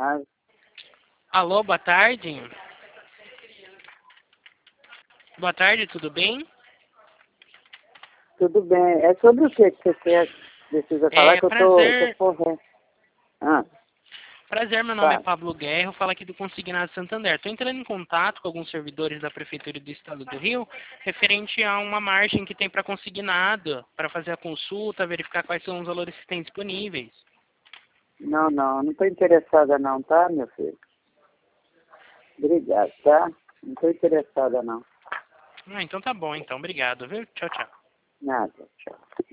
chamada. Alô, boa tarde. Boa tarde, tudo bem? Tudo bem. É sobre o que você precisa falar que eu Prazer. tô correndo. Ah, Prazer, meu nome é tá. Pablo Guerra, eu falo aqui do Consignado Santander. Estou entrando em contato com alguns servidores da Prefeitura do Estado do Rio, referente a uma margem que tem para consignado, para fazer a consulta, verificar quais são os valores que tem disponíveis. Não tô interessada não, tá, meu filho? Obrigado, tá? Não tô interessada não. Ah, então tá bom, então. Obrigado, viu? Tchau, tchau. Nada, tchau.